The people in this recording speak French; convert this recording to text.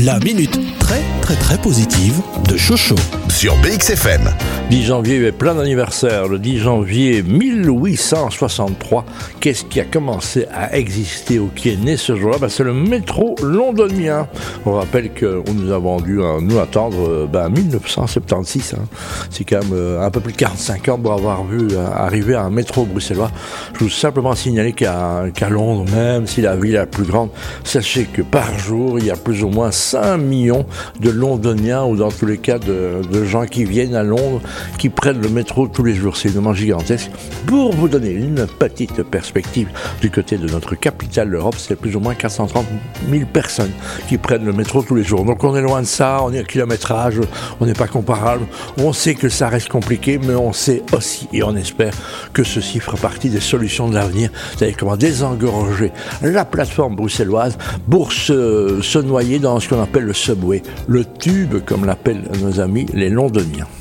La minute très très très positive de Chocho sur BXFM. 10 janvier, il y avait plein d'anniversaires. Le 10 janvier 1863, qu'est-ce qui a commencé à exister ou qui est né ce jour-là? C'est le métro londonien. On rappelle qu'on nous a vendu nous attendre 1976. C'est quand même un peu plus de 45 ans pour avoir vu arriver un métro bruxellois. Je veux simplement signaler qu'à Londres, même si la ville est la plus grande, sachez que par jour, il y a plus ou moins 5 millions de Londoniens, ou dans tous les cas de gens qui viennent à Londres, qui prennent le métro tous les jours. C'est une demande gigantesque. Pour vous donner une petite perspective, du côté de notre capitale, l'Europe, c'est plus ou moins 430 000 personnes qui prennent le métro tous les jours. Donc on est loin de ça, on est à kilométrage, on n'est pas comparable. On sait que ça reste compliqué, mais on sait aussi, et on espère que ceci fera partie des solutions de l'avenir. C'est-à-dire comment désengorger la plateforme bruxelloise pour se noyer dans ce qu'on appelle le subway, le tube, comme l'appellent nos amis les Londoniens.